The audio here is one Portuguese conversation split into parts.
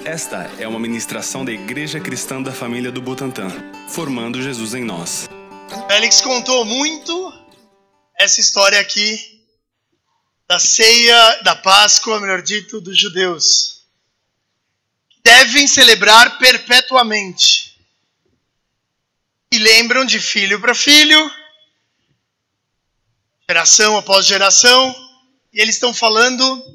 Esta é uma ministração da Igreja Cristã da Família do Butantã, formando Jesus em nós. Félix contou muito essa história aqui da ceia, da Páscoa, melhor dito, dos judeus. Devem celebrar perpetuamente. E lembram de filho para filho, geração após geração, e eles estão falando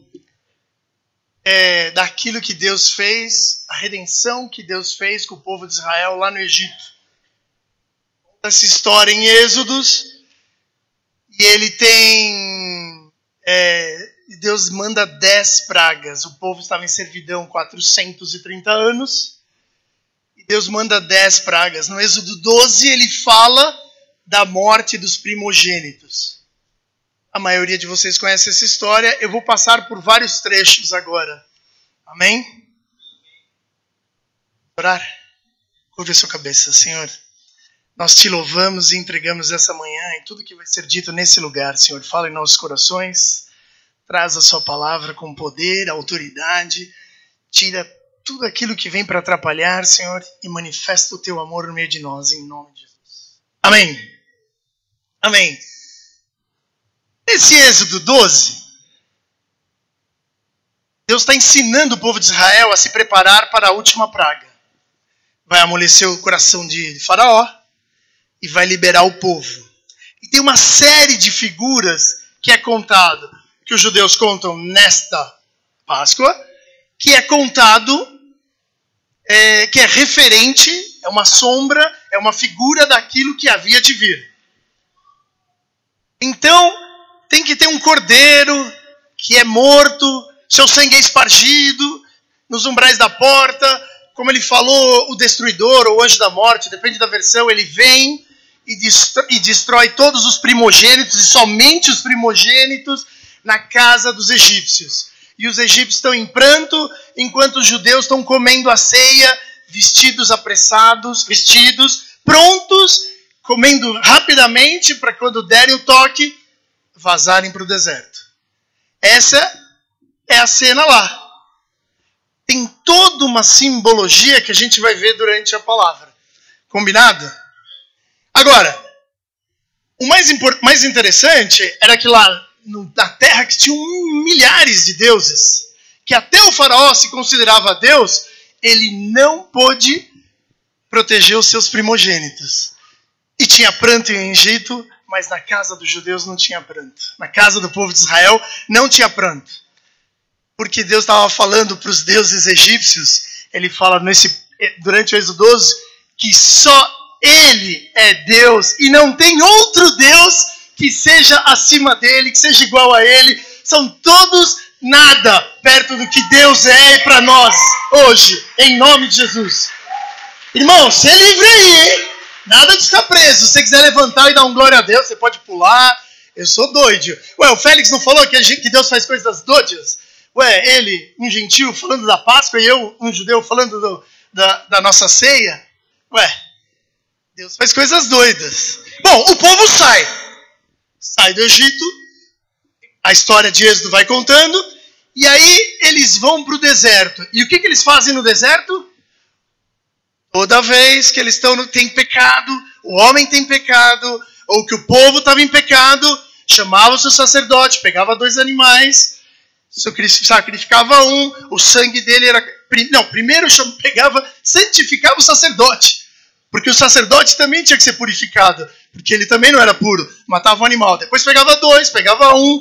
daquilo que Deus fez, a redenção que Deus fez com o povo de Israel lá no Egito. Essa história em Êxodos, e ele tem... Deus manda 10 pragas. O povo estava em servidão 430 anos, e Deus manda 10 pragas. No Êxodo 12, ele fala da morte dos primogênitos. A maioria de vocês conhece essa história. Eu vou passar por vários trechos agora. Amém? Orar. Curva a sua cabeça, Senhor. Nós te louvamos e entregamos essa manhã e tudo que vai ser dito nesse lugar, Senhor. Fala em nossos corações. Traz a sua palavra com poder, autoridade. Tira tudo aquilo que vem para atrapalhar, Senhor, e manifesta o teu amor no meio de nós, em nome de Jesus. Amém. Amém. Nesse Êxodo 12, Deus está ensinando o povo de Israel a se preparar para a última praga. Vai amolecer o coração de Faraó e vai liberar o povo. E tem uma série de figuras que é contado, que os judeus contam nesta Páscoa, que é contado, que é referente, é uma sombra, é uma figura daquilo que havia de vir. Então, tem que ter um cordeiro que é morto, seu sangue é espargido nos umbrais da porta. Como ele falou, o destruidor ou o anjo da morte, depende da versão, ele vem e destrói todos os primogênitos, e somente os primogênitos, na casa dos egípcios. E os egípcios estão em pranto, enquanto os judeus estão comendo a ceia, vestidos apressados, prontos, comendo rapidamente, para quando derem o toque, vazarem para o deserto. Essa é a cena lá. Tem toda uma simbologia que a gente vai ver durante a palavra. Combinado? Agora, o mais interessante era que lá na terra que tinham milhares de deuses, que até o faraó se considerava Deus, ele não pôde proteger os seus primogênitos. E tinha pranto em Egito, mas na casa dos judeus não tinha pranto. Na casa do povo de Israel não tinha pranto. Porque Deus estava falando para os deuses egípcios, ele fala durante o Êxodo 12, que só ele é Deus e não tem outro Deus que seja acima dele, que seja igual a ele. São todos nada perto do que Deus é para nós hoje, em nome de Jesus. Irmão, se livre aí, hein? Nada de ficar preso. Se você quiser levantar e dar um glória a Deus, você pode pular. Eu sou doido. Ué, o Félix não falou que Deus faz coisas doidas? Ué, ele, um gentil, falando da Páscoa, e eu, um judeu, falando da nossa ceia? Ué, Deus faz coisas doidas. Bom, o povo sai do Egito, a história de Êxodo vai contando, e aí eles vão para o deserto. E o que eles fazem no deserto? Toda vez que eles têm pecado, o homem tem pecado, ou que o povo estava em pecado, chamava o seu sacerdote, pegava 2 animais, sacrificava um, o sangue dele era... Não, primeiro santificava o sacrificava, porque o sacerdote também tinha que ser purificado, porque ele também não era puro, matava um animal. Depois pegava 2, pegava um,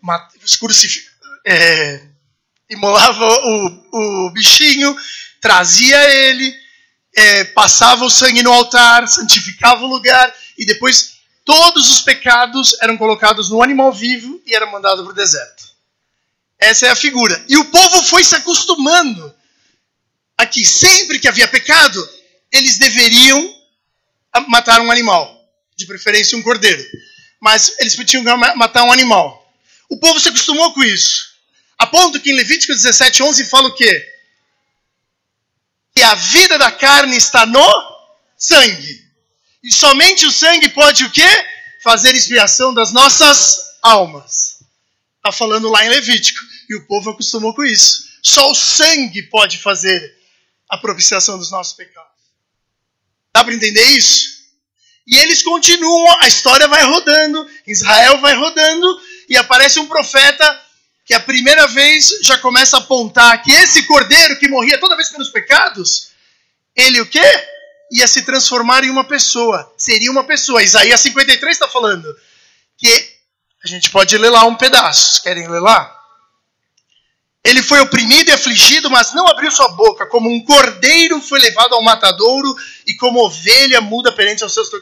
imolava o bichinho, trazia ele, passava o sangue no altar, santificava o lugar, e depois todos os pecados eram colocados no animal vivo e era mandado para o deserto. Essa é a figura. E o povo foi se acostumando a que sempre que havia pecado, eles deveriam matar um animal, de preferência um cordeiro. Mas eles podiam matar um animal. O povo se acostumou com isso. A ponto que em Levítico 17:11 fala o quê? Que a vida da carne está no sangue. E somente o sangue pode o quê? Fazer expiação das nossas almas. Está falando lá em Levítico. E o povo acostumou com isso. Só o sangue pode fazer a propiciação dos nossos pecados. Dá para entender isso? E eles continuam, a história vai rodando, Israel vai rodando, e aparece um profeta que a primeira vez já começa a apontar que esse cordeiro que morria toda vez pelos pecados, ele o quê? Ia se transformar em uma pessoa. Seria uma pessoa. Isaías 53 está falando que a gente pode ler lá um pedaço. Querem ler lá? Ele foi oprimido e afligido, mas não abriu sua boca. Como um cordeiro foi levado ao matadouro, e como ovelha muda perante aos seus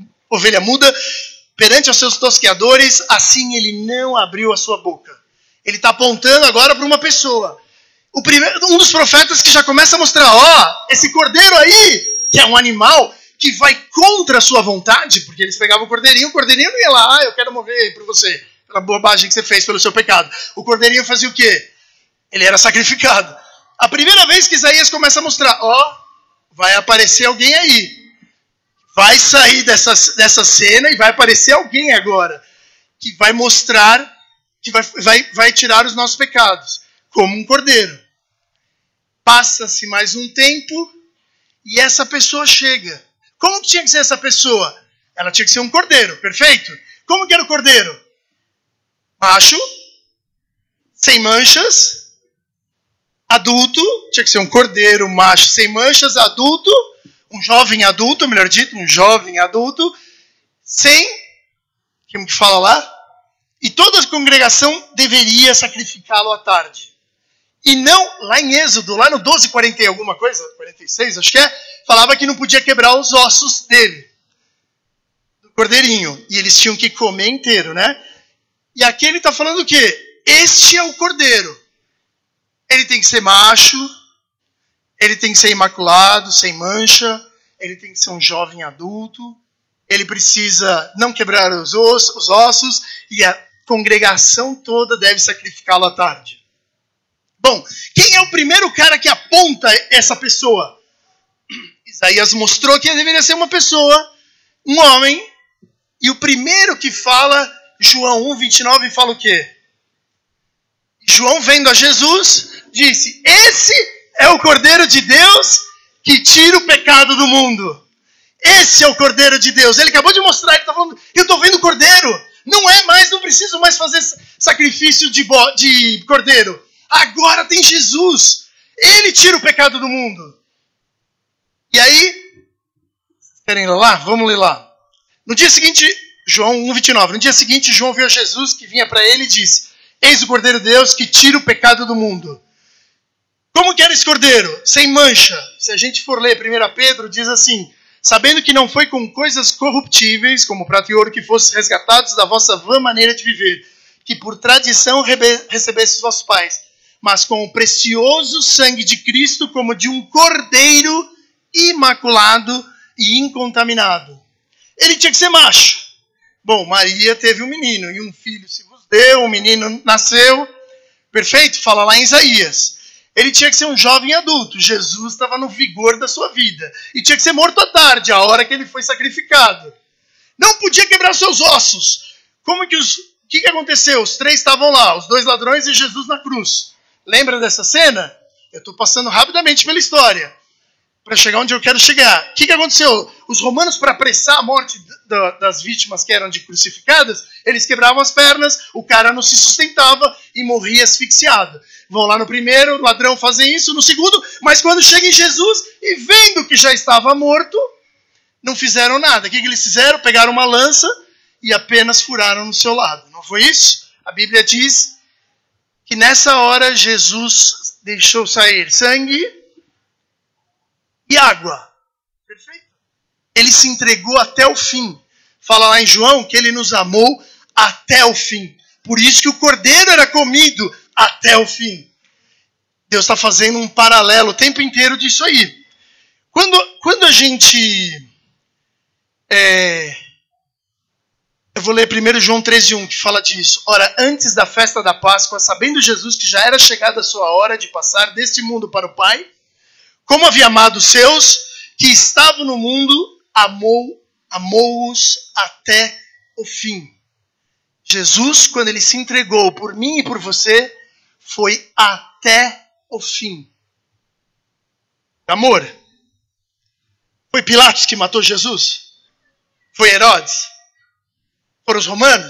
tosqueadores, assim ele não abriu a sua boca. Ele está apontando agora para uma pessoa. Um dos profetas que já começa a mostrar, esse cordeiro aí, que é um animal que vai contra a sua vontade, porque eles pegavam o cordeirinho não ia lá, eu quero morrer por você, pela bobagem que você fez pelo seu pecado. O cordeirinho fazia o quê? Ele era sacrificado. A primeira vez que Isaías começa a mostrar, vai aparecer alguém aí. Vai sair dessa cena e vai aparecer alguém agora que vai mostrar, que vai tirar os nossos pecados, como um cordeiro. Passa-se mais um tempo e essa pessoa chega. Como que tinha que ser essa pessoa? Ela tinha que ser um cordeiro, perfeito? Como que era o cordeiro? Macho, sem manchas, adulto, tinha que ser um cordeiro, macho, sem manchas, adulto, um jovem adulto, melhor dito, um jovem adulto, como que fala lá? E toda a congregação deveria sacrificá-lo à tarde. E não, lá em Êxodo, lá no 12, 40 e alguma coisa, 46, acho que falava que não podia quebrar os ossos dele, do cordeirinho. E eles tinham que comer inteiro, né? E aqui ele está falando o quê? Este é o cordeiro. Ele tem que ser macho, ele tem que ser imaculado, sem mancha, ele tem que ser um jovem adulto, ele precisa não quebrar os ossos, e a congregação toda deve sacrificá-lo à tarde. Bom, quem é o primeiro cara que aponta essa pessoa? Isaías mostrou que ele deveria ser uma pessoa, um homem, e o primeiro que fala, João 1,29, fala o quê? João, vendo a Jesus, disse, esse é o Cordeiro de Deus que tira o pecado do mundo. Esse é o Cordeiro de Deus. Ele acabou de mostrar, ele está falando, eu estou vendo o Cordeiro. Não preciso mais fazer sacrifício de Cordeiro. Agora tem Jesus. Ele tira o pecado do mundo. E aí, querem ler lá? Vamos ler lá. No dia seguinte, João 1,29, no dia seguinte, João viu Jesus que vinha para ele e disse, eis o Cordeiro de Deus que tira o pecado do mundo. Como que era esse cordeiro? Sem mancha. Se a gente for ler 1 Pedro, diz assim, sabendo que não foi com coisas corruptíveis, como prata e ouro, que fossem resgatados da vossa vã maneira de viver, que por tradição recebestes os vossos pais, mas com o precioso sangue de Cristo, como de um cordeiro imaculado e incontaminado. Ele tinha que ser macho. Bom, Maria teve um menino, e um filho se vos deu, um menino nasceu. Perfeito? Fala lá em Isaías. Ele tinha que ser um jovem adulto. Jesus estava no vigor da sua vida. E tinha que ser morto à tarde, a hora que ele foi sacrificado. Não podia quebrar seus ossos. O que aconteceu? Os três estavam lá, os dois ladrões e Jesus na cruz. Lembra dessa cena? Eu estou passando rapidamente pela história, para chegar onde eu quero chegar. O que aconteceu? Os romanos, para apressar a morte das vítimas que eram crucificadas, eles quebravam as pernas, o cara não se sustentava e morria asfixiado. Vão lá no primeiro, o ladrão fazem isso, no segundo, mas quando chega em Jesus e vendo que já estava morto, não fizeram nada. O que eles fizeram? Pegaram uma lança e apenas furaram no seu lado. Não foi isso? A Bíblia diz que nessa hora Jesus deixou sair sangue e água. Perfeito? Ele se entregou até o fim. Fala lá em João que ele nos amou até o fim. Por isso que o cordeiro era comido até o fim. Deus está fazendo um paralelo o tempo inteiro disso aí. Quando a gente... Eu vou ler 1 João 13:1, que fala disso. Ora, antes da festa da Páscoa, sabendo Jesus que já era chegada a sua hora de passar deste mundo para o Pai, como havia amado os seus que estavam no mundo, amou-os até o fim. Jesus, quando ele se entregou por mim e por você, foi até o fim. Amor. Foi Pilatos que matou Jesus? Foi Herodes? Foram os romanos?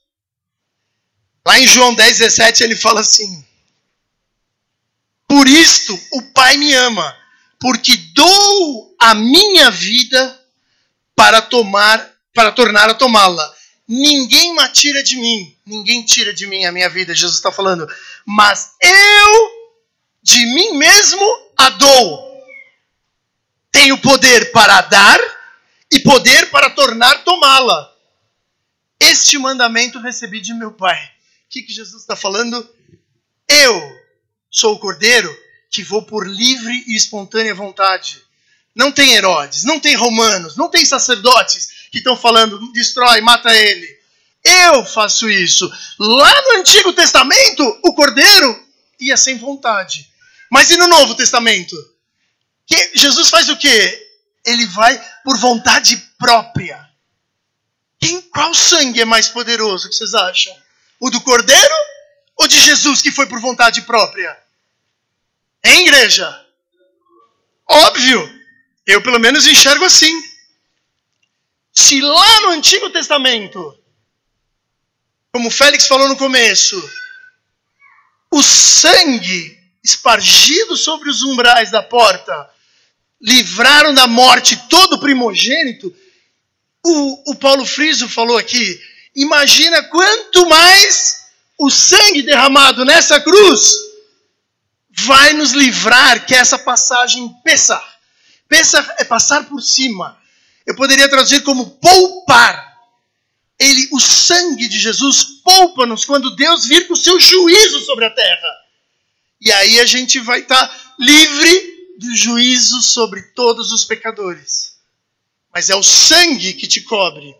Lá em João 10,17 ele fala assim: por isto o Pai me ama, porque dou a minha vida para tornar a tomá-la. Ninguém me tira de mim. Ninguém tira de mim a minha vida, Jesus está falando. Mas eu, de mim mesmo, a dou. Tenho poder para dar e poder para tornar tomá-la. Este mandamento recebi de meu Pai. O que Jesus está falando? Eu sou o Cordeiro que vou por livre e espontânea vontade. Não tem Herodes, não tem romanos, não tem sacerdotes que estão falando, destrói, mata ele. Eu faço isso. Lá no Antigo Testamento, o Cordeiro ia sem vontade. Mas e no Novo Testamento? Jesus faz o quê? Ele vai por vontade própria. Qual sangue é mais poderoso, que vocês acham? O do Cordeiro ou de Jesus que foi por vontade própria? Hein, igreja? Óbvio. Eu pelo menos enxergo assim. Se lá no Antigo Testamento, como o Félix falou no começo, o sangue espargido sobre os umbrais da porta livraram da morte todo primogênito, o Paulo Friso falou aqui, imagina quanto mais o sangue derramado nessa cruz vai nos livrar, que é essa passagem Pessah. Pessah é passar por cima. Eu poderia traduzir como poupar. O sangue de Jesus poupa-nos quando Deus vir com o seu juízo sobre a terra. E aí a gente vai estar livre do juízo sobre todos os pecadores. Mas é o sangue que te cobre.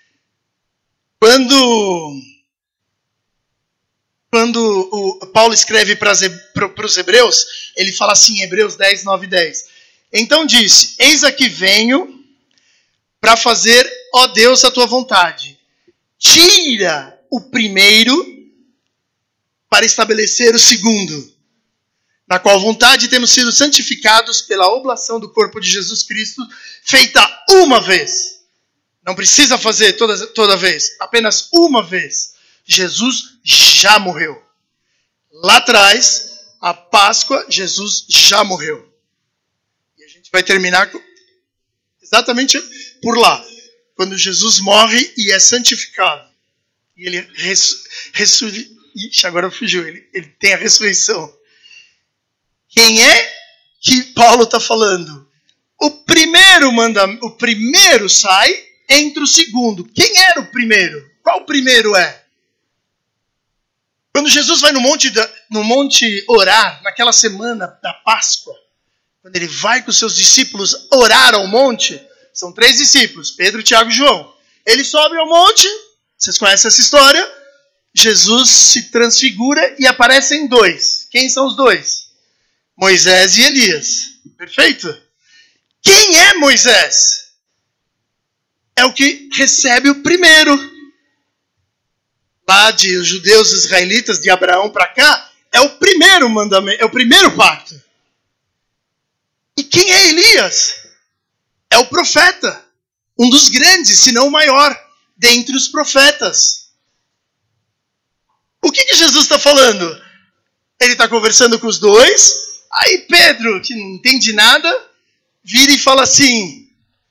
Quando o Paulo escreve para os Hebreus, ele fala assim, Hebreus 10, 9 e 10. Então disse, eis aqui venho para fazer, ó Deus, a tua vontade. Tira o primeiro para estabelecer o segundo, na qual vontade temos sido santificados pela oblação do corpo de Jesus Cristo, feita uma vez. Não precisa fazer toda vez, apenas uma vez. Jesus já morreu. Lá atrás, a Páscoa, Jesus já morreu. E a gente vai terminar exatamente por lá. Quando Jesus morre e é santificado. E ele agora fugiu. Ele tem a ressurreição. Quem é que Paulo está falando? O primeiro sai entre o segundo. Quem era o primeiro? Qual o primeiro é? Quando Jesus vai no monte orar, naquela semana da Páscoa, quando ele vai com os seus discípulos orar ao monte, são 3 discípulos, Pedro, Tiago e João. Ele sobe ao monte, vocês conhecem essa história, Jesus se transfigura e aparecem 2. Quem são os 2? Moisés e Elias. Perfeito? Quem é Moisés? É o que recebe o primeiro. Lá de os judeus israelitas, de Abraão para cá, é o primeiro mandamento, é o primeiro pacto. E quem é Elias? É o profeta. Um dos grandes, se não o maior, dentre os profetas. O que Jesus está falando? Ele está conversando com os 2. Aí Pedro, que não entende nada, vira e fala assim,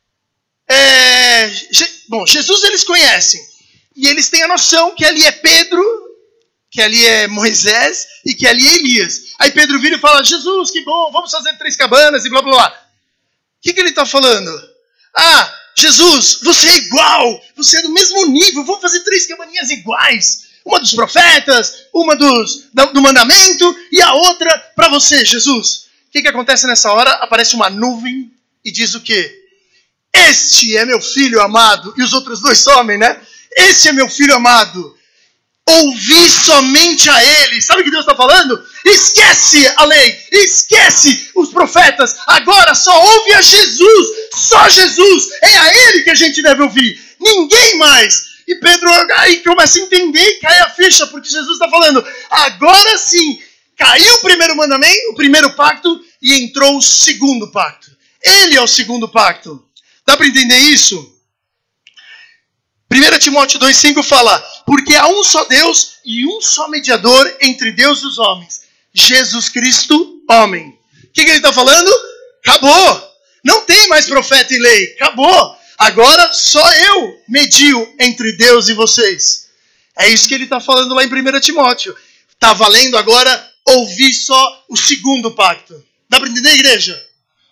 Jesus eles conhecem, e eles têm a noção que ali é Pedro, que ali é Moisés, e que ali é Elias. Aí Pedro vira e fala, Jesus, que bom, vamos fazer 3 cabanas, e blá blá blá. O que ele está falando? Ah, Jesus, você é igual, você é do mesmo nível, vamos fazer 3 cabaninhas iguais. Uma dos profetas, uma do mandamento e a outra para você, Jesus. O que acontece nessa hora? Aparece uma nuvem e diz o quê? Este é meu filho amado. E os outros 2 somem, né? Este é meu filho amado. Ouvi somente a ele. Sabe o que Deus está falando? Esquece a lei, esquece os profetas. Agora só ouve a Jesus. Só Jesus. É a ele que a gente deve ouvir. Ninguém mais. E Pedro aí começa a entender e cai a ficha, porque Jesus está falando, agora sim, Caiu o primeiro mandamento, o primeiro pacto, e entrou o segundo pacto. Ele é o segundo pacto. Dá para entender isso? 1 Timóteo 2,5 fala: porque há um só Deus e um só mediador entre Deus e os homens, Jesus Cristo, homem. O que ele está falando? Acabou. Não tem mais profeta e lei. Acabou. Agora só eu medio entre Deus e vocês. É isso que ele está falando lá em 1 Timóteo. Está valendo agora ouvir só o segundo pacto. Dá para entender, igreja?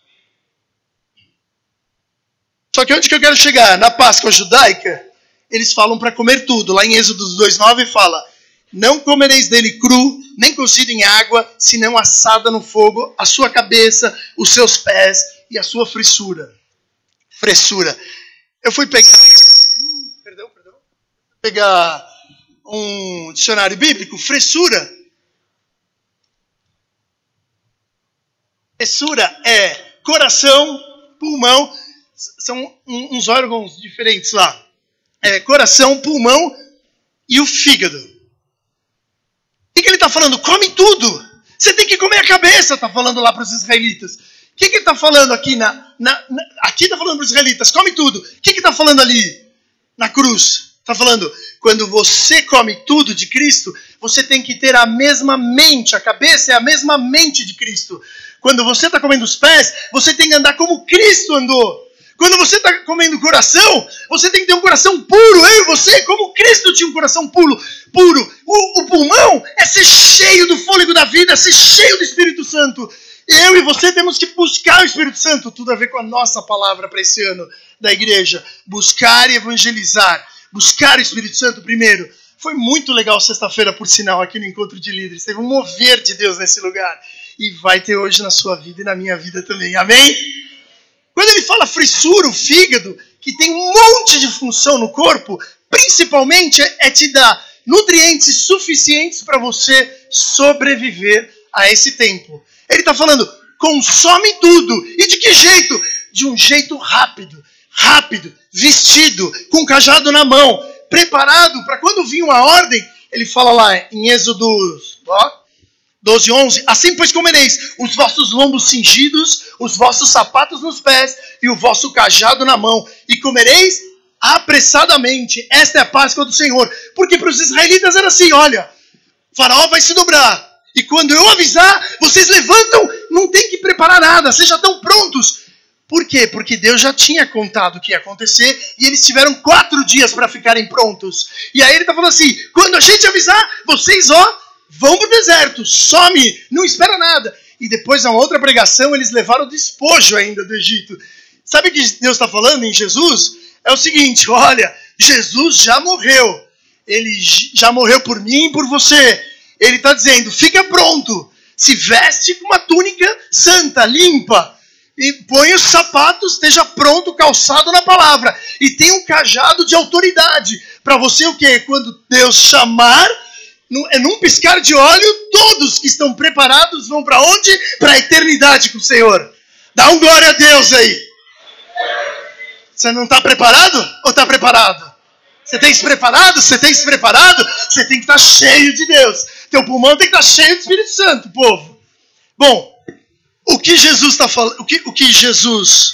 Só que onde que eu quero chegar? Na Páscoa judaica, eles falam para comer tudo. Lá em Êxodo 2,9 fala: não comereis dele cru, nem cozido em água, senão assada no fogo, a sua cabeça, os seus pés e a sua fressura. Eu fui pegar um dicionário bíblico. Fressura é coração, pulmão, são uns órgãos diferentes lá. Coração, pulmão e o fígado. O que ele está falando? Come tudo. Você tem que comer a cabeça, está falando lá para os israelitas. O que ele está falando aqui? Aqui está falando para os israelitas, come tudo. O que está falando ali na cruz? Está falando, quando você come tudo de Cristo, você tem que ter a mesma mente. A cabeça é a mesma mente de Cristo. Quando você está comendo os pés, você tem que andar como Cristo andou. Quando você está comendo o coração, você tem que ter um coração puro. Eu e você, como Cristo tinha um coração puro. O pulmão é ser cheio do fôlego da vida, é ser cheio do Espírito Santo. Eu e você temos que buscar o Espírito Santo. Tudo a ver com a nossa palavra para esse ano da igreja. Buscar e evangelizar. Buscar o Espírito Santo primeiro. Foi muito legal sexta-feira, por sinal, aqui no Encontro de Líderes. Teve um mover de Deus nesse lugar. E vai ter hoje na sua vida e na minha vida também. Amém? Quando ele fala frissura, o fígado, que tem um monte de função no corpo, principalmente é te dar nutrientes suficientes para você sobreviver a esse tempo. Ele está falando, consome tudo. E de que jeito? De um jeito rápido, vestido, com cajado na mão, preparado para quando vir uma ordem. Ele fala lá em Êxodo 12:11, assim pois comereis os vossos lombos cingidos, os vossos sapatos nos pés e o vosso cajado na mão, e comereis apressadamente. Esta é a Páscoa do Senhor. Porque para os israelitas era assim, olha, o faraó vai se dobrar, e quando eu avisar, vocês levantam, não tem que preparar nada, vocês já estão prontos. Por quê? Porque Deus já tinha contado o que ia acontecer, e eles tiveram 4 dias para ficarem prontos. E aí ele está falando assim, quando a gente avisar, vocês vão para o deserto, some, não espera nada. E depois, na outra pregação, eles levaram o despojo ainda do Egito. Sabe o que Deus está falando em Jesus? É o seguinte, olha, Jesus já morreu. Ele já morreu por mim e por você. Ele está dizendo, fica pronto. Se veste com uma túnica santa, limpa. E põe os sapatos, esteja pronto, calçado na palavra. E tem um cajado de autoridade. Para você o quê? Quando Deus chamar, num piscar de olho, todos que estão preparados vão para onde? Para a eternidade com o Senhor. Dá um glória a Deus aí. Você não está preparado? Ou está preparado? Você tem que se preparado? Você tem que se preparado? Você tem que estar cheio de Deus. Teu pulmão tem que estar cheio do Espírito Santo, povo. Bom, o que Jesus está falando? O que Jesus...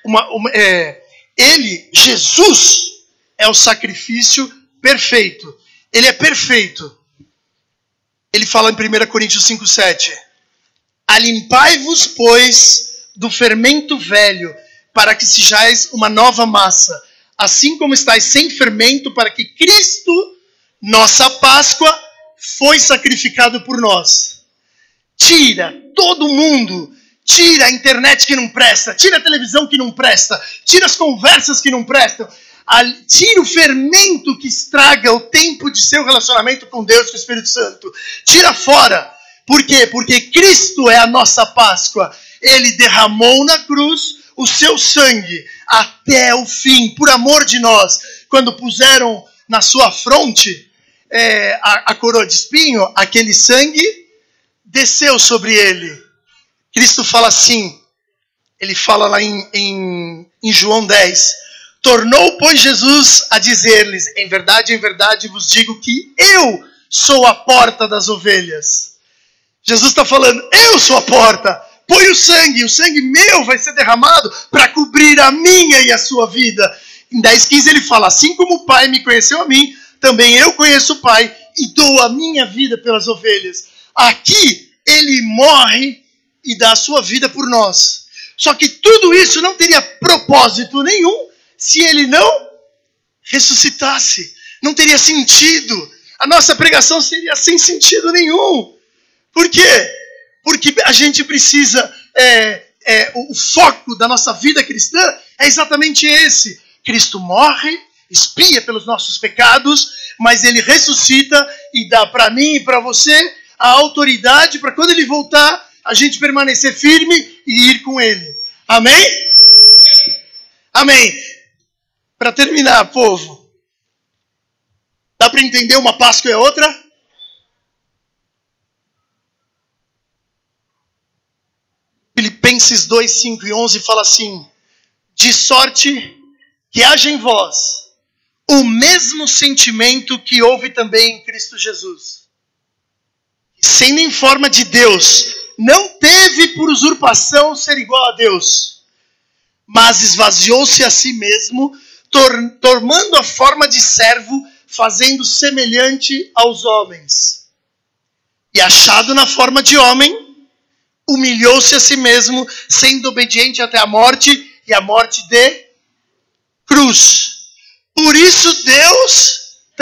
Jesus é o sacrifício perfeito. Ele é perfeito. Ele fala em 1 Coríntios 5:7. Alimpai-vos, pois, do fermento velho, para que sejais uma nova massa, assim como estáis sem fermento, para que Cristo, nossa Páscoa, foi sacrificado por nós. Tira todo mundo, tira a internet que não presta, tira a televisão que não presta, tira as conversas que não prestam, tira o fermento que estraga o tempo de seu relacionamento com Deus, com o Espírito Santo. Tira fora. Por quê? Porque Cristo é a nossa Páscoa. Ele derramou na cruz o seu sangue até o fim, por amor de nós. Quando puseram na sua fronte a coroa de espinho, aquele sangue desceu sobre ele. Cristo fala assim, ele fala lá em João 10, tornou, pois, Jesus a dizer-lhes, em verdade vos digo que eu sou a porta das ovelhas. Jesus está falando, eu sou a porta. Põe o sangue meu vai ser derramado para cobrir a minha e a sua vida. Em 10:15 ele fala, assim como o Pai me conheceu a mim, também eu conheço o Pai e dou a minha vida pelas ovelhas. Aqui ele morre e dá a sua vida por nós. Só que tudo isso não teria propósito nenhum se ele não ressuscitasse. Não teria sentido. A nossa pregação seria sem sentido nenhum. Por quê? Porque a gente precisa... o foco da nossa vida cristã é exatamente esse. Cristo morre, expia pelos nossos pecados, mas ele ressuscita e dá para mim e para você a autoridade para quando ele voltar, a gente permanecer firme e ir com ele. Amém? Amém. Para terminar, povo, dá para entender uma Páscoa e a outra? Filipenses 2, 5 e 11 fala assim, de sorte que haja em vós o mesmo sentimento que houve também em Cristo Jesus. Sendo em forma de Deus, não teve por usurpação ser igual a Deus, mas esvaziou-se a si mesmo, tomando a forma de servo, fazendo semelhante aos homens. E achado na forma de homem, humilhou-se a si mesmo, sendo obediente até a morte, e a morte de cruz. Por isso Deus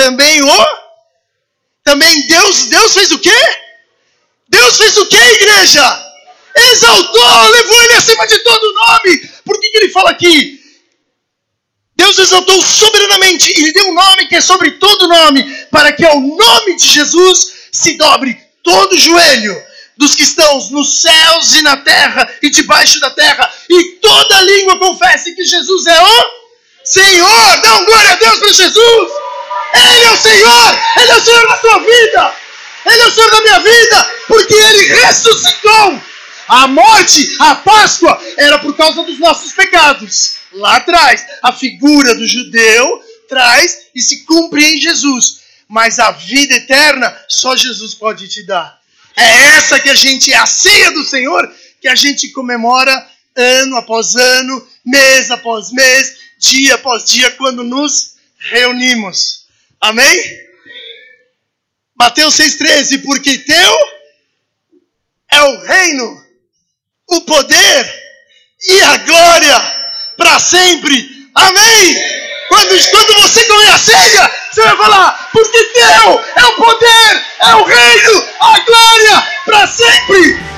Deus fez o quê? Deus fez o quê, igreja? Exaltou, levou ele acima de todo nome. Por que ele fala aqui? Deus exaltou soberanamente e lhe deu um nome que é sobre todo nome, para que ao nome de Jesus se dobre todo joelho dos que estão nos céus e na terra e debaixo da terra, e toda língua confesse que Jesus é o Senhor. Dá um glória a Deus para Jesus. Ele é o Senhor. Ele é o Senhor da sua vida. Ele é o Senhor da minha vida, porque Ele ressuscitou. A morte, a Páscoa, era por causa dos nossos pecados. Lá atrás, a figura do judeu traz e se cumpre em Jesus. Mas a vida eterna, só Jesus pode te dar. É essa que é a ceia do Senhor, que a gente comemora ano após ano, mês após mês, dia após dia, quando nos reunimos. Amém? Mateus 6,13, porque teu é o reino, o poder e a glória para sempre. Amém? Quando você comer a ceia, você vai falar, porque teu é o poder, é o reino, a glória para sempre.